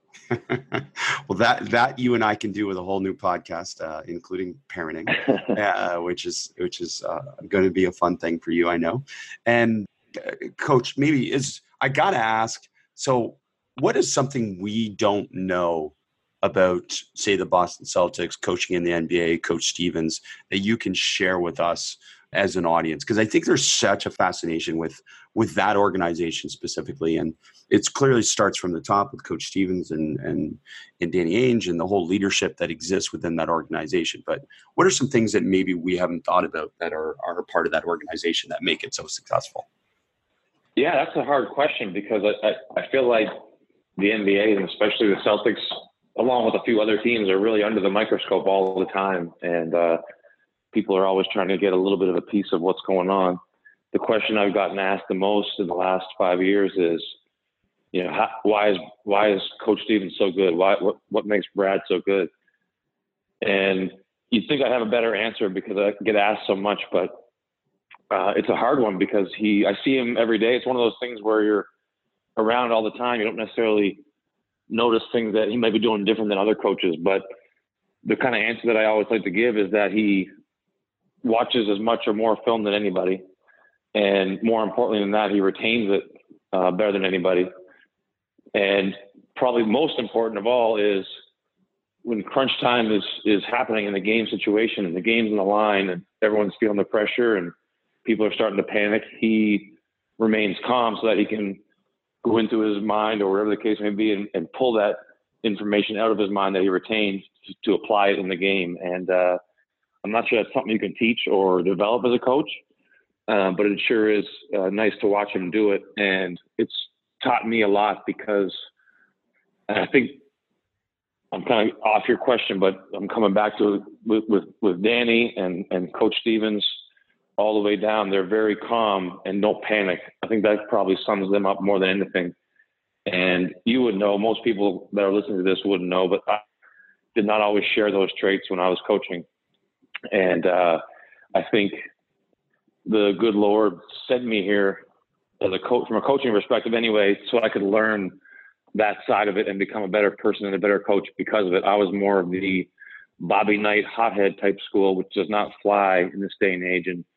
Well, that you and I can do with a whole new podcast, including parenting, which is going to be a fun thing for you, I know. And Coach, I got to ask, so what is something we don't know about, say, the Boston Celtics coaching in the NBA, Coach Stevens, that you can share with us as an audience? Because I think there's such a fascination with that organization specifically. And it clearly starts from the top with Coach Stevens and Danny Ainge and the whole leadership that exists within that organization. But what are some things that maybe we haven't thought about that are a part of that organization that make it so successful? Yeah, that's a hard question because I feel like the NBA and especially the Celtics, along with a few other teams, are really under the microscope all the time. And people are always trying to get a little bit of a piece of what's going on. The question I've gotten asked the most in the last 5 years is, why is Coach Stevens so good? What makes Brad so good? And you'd think I'd have a better answer because I get asked so much, but it's a hard one because I see him every day. It's one of those things where you're around all the time. You don't necessarily notice things that he might be doing different than other coaches, but the kind of answer that I always like to give is that he watches as much or more film than anybody. And more importantly than that, he retains it better than anybody. And probably most important of all is when crunch time is happening in the game situation and the game's in the line and everyone's feeling the pressure and people are starting to panic, he remains calm so that he can go into his mind or whatever the case may be and pull that information out of his mind that he retains to apply it in the game. And I'm not sure that's something you can teach or develop as a coach, but it sure is nice to watch him do it. And it's taught me a lot because I think I'm kind of off your question, but I'm coming back to it with Danny and Coach Stevens all the way down. They're very calm and don't panic. I think that probably sums them up more than anything. And you would know, most people that are listening to this wouldn't know, but I did not always share those traits when I was coaching. And I think the good Lord sent me here as a coach, from a coaching perspective anyway, so I could learn that side of it and become a better person and a better coach because of it. I was more of the Bobby Knight hothead type school, which does not fly in this day and age. And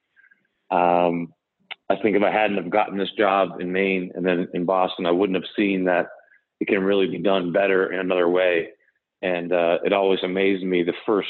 I think if I hadn't have gotten this job in Maine and then in Boston, I wouldn't have seen that it can really be done better in another way. And it always amazed me the first,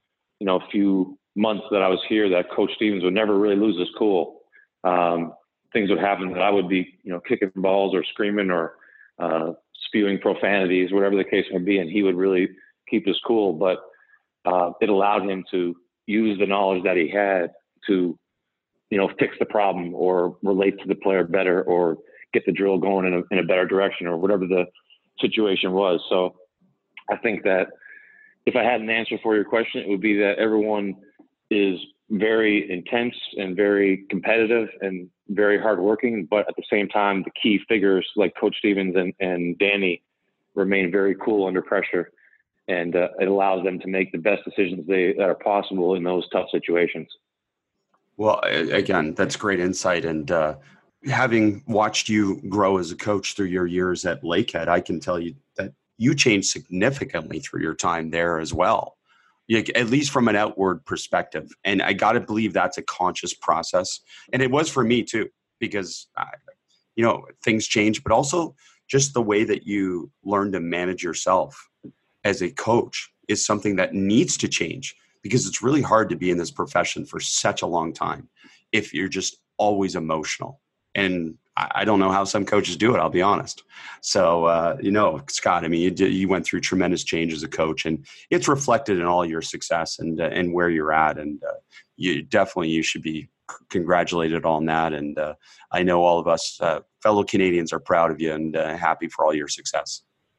few months that I was here that Coach Stevens would never really lose his cool. Things would happen that I would be, kicking balls or screaming or spewing profanities, whatever the case may be, and he would really keep his cool. But it allowed him to use the knowledge that he had to, fix the problem or relate to the player better or get the drill going in a better direction or whatever the situation was. So I think that if I had an answer for your question, it would be that everyone is very intense and very competitive and very hardworking, but at the same time, the key figures like Coach Stevens and Danny remain very cool under pressure, and it allows them to make the best decisions that are possible in those tough situations. Well, again, that's great insight. And having watched you grow as a coach through your years at Lakehead, I can tell you that you changed significantly through your time there as well, at least from an outward perspective. And I got to believe that's a conscious process. And it was for me too, because, things change, but also just the way that you learn to manage yourself as a coach is something that needs to change, because it's really hard to be in this profession for such a long time if you're just always emotional. And I don't know how some coaches do it, I'll be honest. So, Scott, I mean, you went through tremendous change as a coach, and it's reflected in all your success and where you're at. And you should be congratulated on that. And I know all of us fellow Canadians are proud of you and happy for all your success.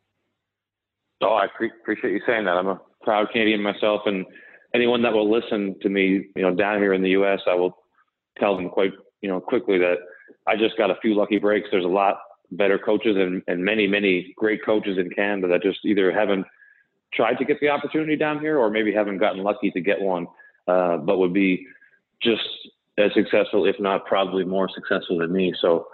Oh, I appreciate you saying that. I'm a proud Canadian myself, and anyone that will listen to me, down here in the U.S., I will tell them quite, quickly that I just got a few lucky breaks. There's a lot better coaches and many, many great coaches in Canada that just either haven't tried to get the opportunity down here or maybe haven't gotten lucky to get one, but would be just as successful, if not probably more successful than me. So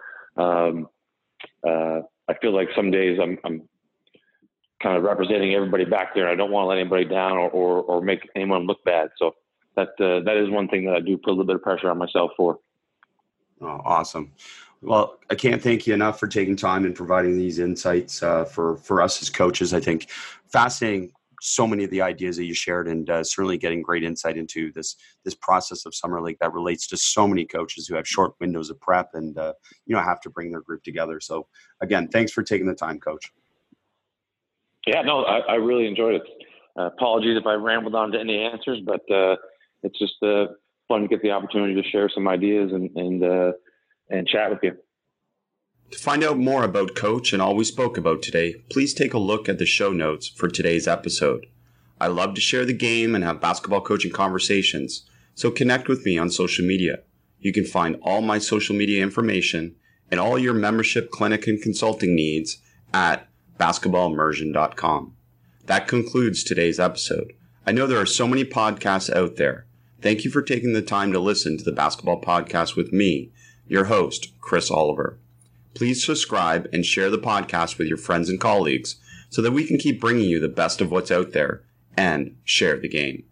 I feel like some days I'm kind of representing everybody back there. I don't want to let anybody down or make anyone look bad. So that is one thing that I do put a little bit of pressure on myself for. Oh, awesome. Well, I can't thank you enough for taking time and providing these insights for us as coaches. I think fascinating, so many of the ideas that you shared, and certainly getting great insight into this process of Summer League that relates to so many coaches who have short windows of prep and have to bring their group together. So again, thanks for taking the time, Coach. Yeah, no, I really enjoyed it. Apologies if I rambled on to any answers, but it's just fun to get the opportunity to share some ideas and chat with you. To find out more about Coach and all we spoke about today, please take a look at the show notes for today's episode. I love to share the game and have basketball coaching conversations, so connect with me on social media. You can find all my social media information and all your membership, clinic, and consulting needs at basketballimmersion.com. That concludes today's episode. I know there are so many podcasts out there. Thank you for taking the time to listen to the Basketball Podcast with me, your host, Chris Oliver. Please subscribe and share the podcast with your friends and colleagues so that we can keep bringing you the best of what's out there and share the game.